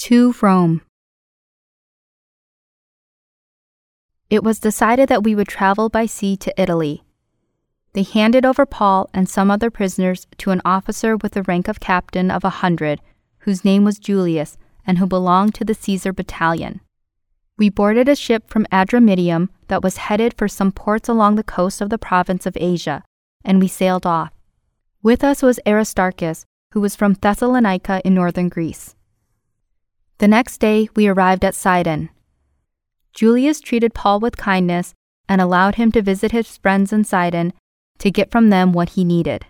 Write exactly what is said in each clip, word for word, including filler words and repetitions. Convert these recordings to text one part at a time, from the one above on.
To Rome. It was decided that we would travel by sea to Italy. They handed over Paul and some other prisoners to an officer with the rank of captain of a hundred, whose name was Julius, and who belonged to the Caesar battalion. We boarded a ship from Adramyttium that was headed for some ports along the coast of the province of Asia, and we sailed off. With us was Aristarchus, who was from Thessalonica in northern Greece. The next day we arrived at Sidon. Julius treated Paul with kindness and allowed him to visit his friends in Sidon to get from them what he needed.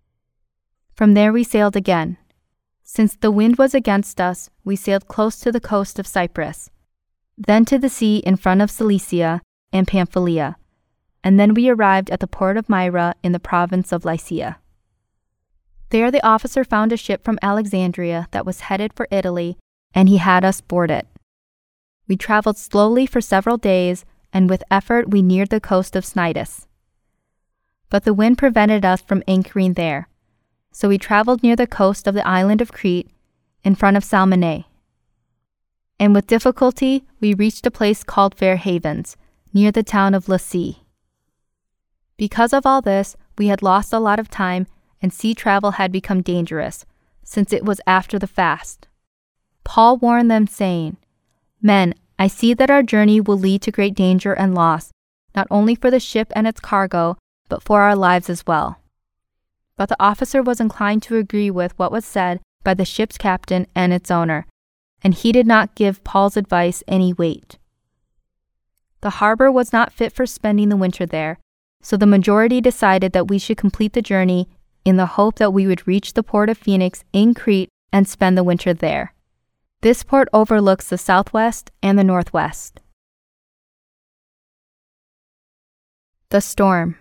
From there we sailed again. Since the wind was against us, we sailed close to the coast of Cyprus, then to the sea in front of Cilicia and Pamphylia, and then we arrived at the port of Myra in the province of Lycia. There the officer found a ship from Alexandria that was headed for Italy, and he had us board it. We traveled slowly for several days, and with effort we neared the coast of Cnidus. But the wind prevented us from anchoring there, so we traveled near the coast of the island of Crete, in front of Salmone. And with difficulty we reached a place called Fair Havens, near the town of Lasea. Because of all this, we had lost a lot of time, and sea travel had become dangerous, since it was after the fast. Paul warned them, saying, "Men, I see that our journey will lead to great danger and loss, not only for the ship and its cargo, but for our lives as well." But the officer was inclined to agree with what was said by the ship's captain and its owner, and he did not give Paul's advice any weight. The harbor was not fit for spending the winter there, so the majority decided that we should complete the journey in the hope that we would reach the port of Phoenix in Crete and spend the winter there. This port overlooks the southwest and the northwest. The storm.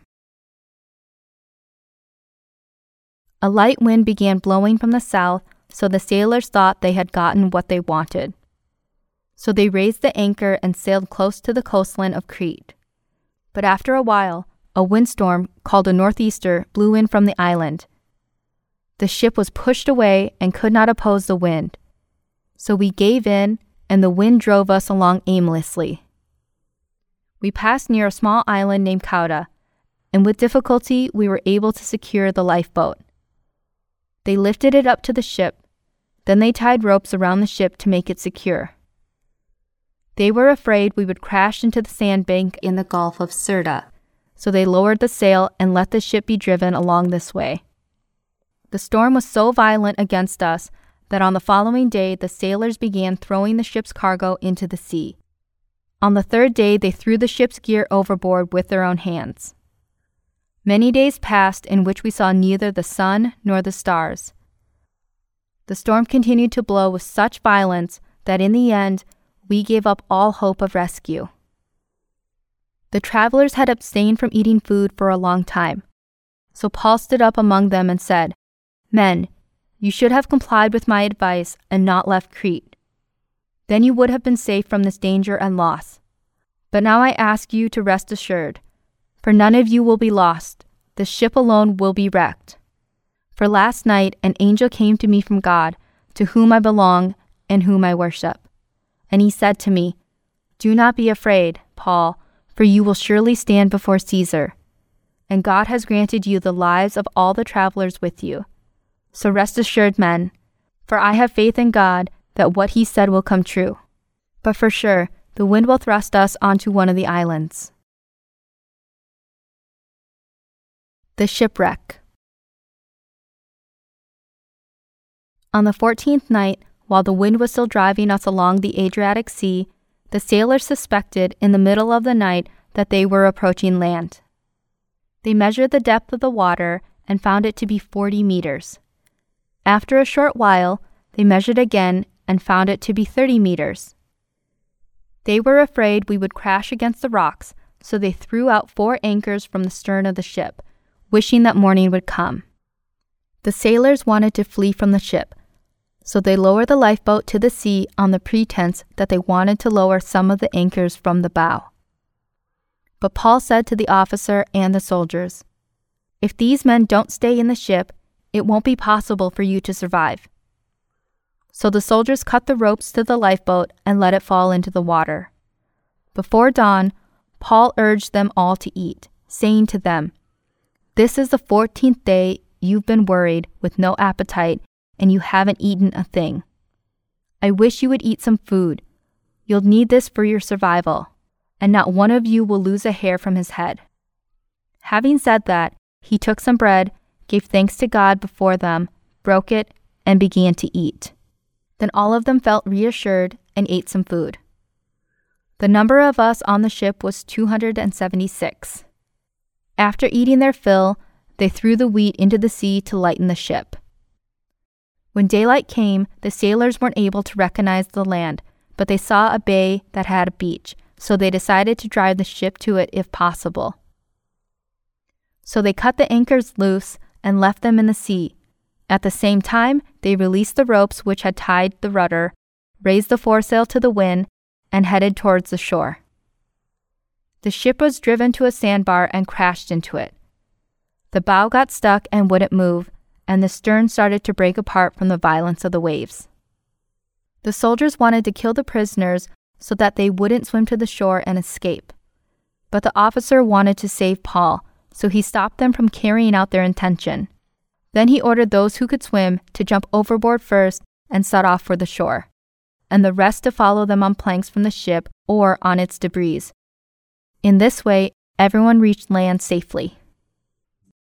A light wind began blowing from the south, so the sailors thought they had gotten what they wanted. So they raised the anchor and sailed close to the coastline of Crete. But after a while, a windstorm called a northeaster blew in from the island. The ship was pushed away and could not oppose the wind. So we gave in, and the wind drove us along aimlessly. We passed near a small island named Cauda, and with difficulty we were able to secure the lifeboat. They lifted it up to the ship, then they tied ropes around the ship to make it secure. They were afraid we would crash into the sandbank in the Gulf of Sirte, so they lowered the sail and let the ship be driven along this way. The storm was so violent against us that on the following day the sailors began throwing the ship's cargo into the sea. On the third day they threw the ship's gear overboard with their own hands. Many days passed in which we saw neither the sun nor the stars. The storm continued to blow with such violence that in the end we gave up all hope of rescue. The travelers had abstained from eating food for a long time, so Paul stood up among them and said, "Men, you should have complied with my advice and not left Crete. Then you would have been safe from this danger and loss. But now I ask you to rest assured, for none of you will be lost. The ship alone will be wrecked. For last night an angel came to me from God, to whom I belong and whom I worship. And he said to me, 'Do not be afraid, Paul, for you will surely stand before Caesar. And God has granted you the lives of all the travelers with you. So rest assured, men, for I have faith in God that what he said will come true. But for sure, the wind will thrust us onto one of the islands.'" The shipwreck. On the fourteenth night, while the wind was still driving us along the Adriatic Sea, the sailors suspected in the middle of the night that they were approaching land. They measured the depth of the water and found it to be forty meters. After a short while, they measured again and found it to be thirty meters. They were afraid we would crash against the rocks, so they threw out four anchors from the stern of the ship, wishing that morning would come. The sailors wanted to flee from the ship, so they lowered the lifeboat to the sea on the pretense that they wanted to lower some of the anchors from the bow. But Paul said to the officer and the soldiers, "If these men don't stay in the ship, it won't be possible for you to survive." So the soldiers cut the ropes to the lifeboat and let it fall into the water. Before dawn, Paul urged them all to eat, saying to them, "This is the fourteenth day you've been worried with no appetite, and you haven't eaten a thing. I wish you would eat some food. You'll need this for your survival, and not one of you will lose a hair from his head." Having said that, he took some bread, gave thanks to God before them, broke it, and began to eat. Then all of them felt reassured and ate some food. The number of us on the ship was two hundred seventy-six. After eating their fill, they threw the wheat into the sea to lighten the ship. When daylight came, the sailors weren't able to recognize the land, but they saw a bay that had a beach, so they decided to drive the ship to it if possible. So they cut the anchors loose and left them in the sea. At the same time, they released the ropes which had tied the rudder, raised the foresail to the wind, and headed towards the shore. The ship was driven to a sandbar and crashed into it. The bow got stuck and wouldn't move, and the stern started to break apart from the violence of the waves. The soldiers wanted to kill the prisoners so that they wouldn't swim to the shore and escape. But the officer wanted to save Paul, so he stopped them from carrying out their intention. Then he ordered those who could swim to jump overboard first and set off for the shore, and the rest to follow them on planks from the ship or on its debris. In this way, everyone reached land safely.